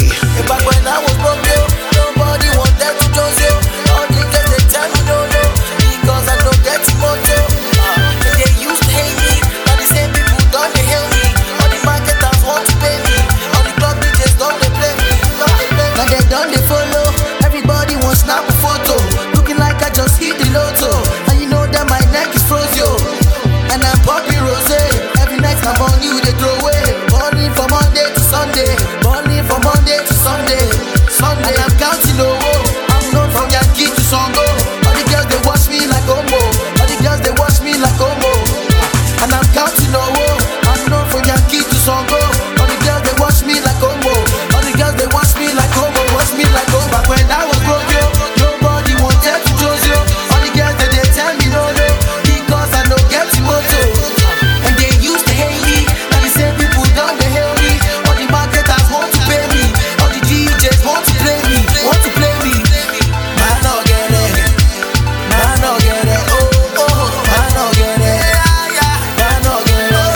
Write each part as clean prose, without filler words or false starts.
Back when I was broke, yo, nobody wanted to trust you. All the girls they tell me no, no, because I don't get motor. They used to hate me, but the same people don't they help me. All the marketers want to pay me, all the club DJs don't they play me. Now they done they follow, everybody wants snap a photo, looking like I just hit the lotto. And you know that my neck is froze, yo, and I'm popping rosé. Every night I'm on you, they throw away. Balling from Monday to Sunday, balling from Monday to Sunday. Sunday I'm counting over. I'm known from Yankee to Songo. All the girls they watch me like Omo. All the girls they watch me like Omo. And I'm counting over. I'm known from Yankee to Songo. All the girls they watch me like Omo. All the girls they watch me like Omo. Watch me like Omo. Back when I was broke, yo, nobody wanted to choose you. All the girls that they tell me no, no, because I don't get motor. And they used to hate me. Now the same people don't they hate me. All the marketers want to pay me. All the DJs want to play me. Want to play me. Man, no get it. Man, no get it. Oh, oh. Man, no get it. Man, no get it.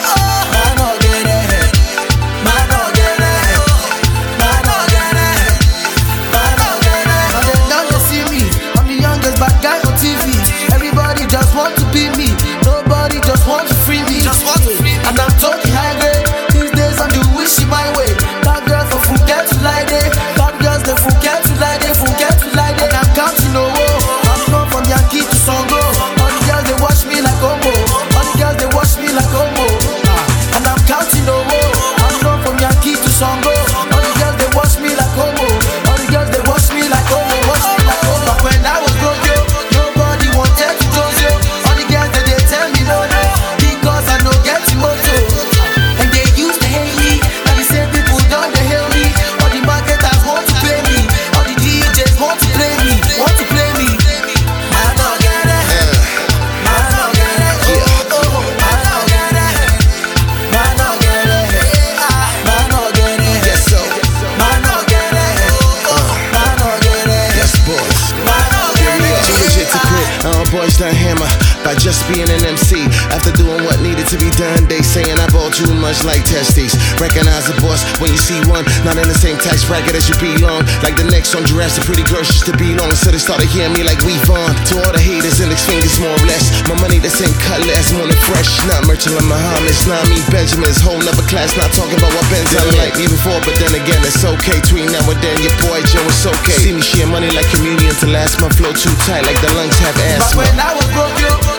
Man, no get it. Man, no get it. Man, no get it. Man, no get it. Now they don't they see me. I'm the youngest bad guy on TV. Everybody just want to be me. Nobody just want to free me. Just want to free me. And I'm talking high grade. These days I'm the wishy my way. That girl for forget to lie day. That girls they forget to lie day. Forget to lie day. And I'm counting no woe. I'm known from Yankee to Songo. All the girls they watch me like Omo. All the girls they watch me like Omo. And I'm counting no woe. I'm known from Yankee to Songo. All the girls they watch me like Omo. All the girls they watch me like Omo. Watch me like Omo. Back when I was broke, yo, nobody wanted to trust you. All the girls that they tell me no, no, because I don't get motor. And they used to hate me. Now the same people don't they hate me. All the marketers want to pay me. All the DJs want to play me. Want to play me. Man, no get it. Man, no get it. Oh, oh. Man, no get it. Man, no get it. Man, no get it. Yes, so. Man, no get it. Man, no get it. Yes, boys. Man, no get it. Too legit to quit. Boys done hammer by just being an MC. After doing what needed to be done, they saying I ball too much like testes. Recognize the boss when you see one, not in the same tax bracket as you belong. Like the next on Jurassic, pretty girls used to belong. So they started hearing me like Weave On. To all the haters, index fingers more or less. My money the same cut less, more than fresh. Not Merchant like Muhammad's, not me Benjamin's. Whole nother class, not talking about what Ben's done like me before. But then again, it's okay. Between now and then, your boy Joe is okay. See me share money like communion to last. My flow too tight, like the lungs have Back asthma. when I was broke, yo,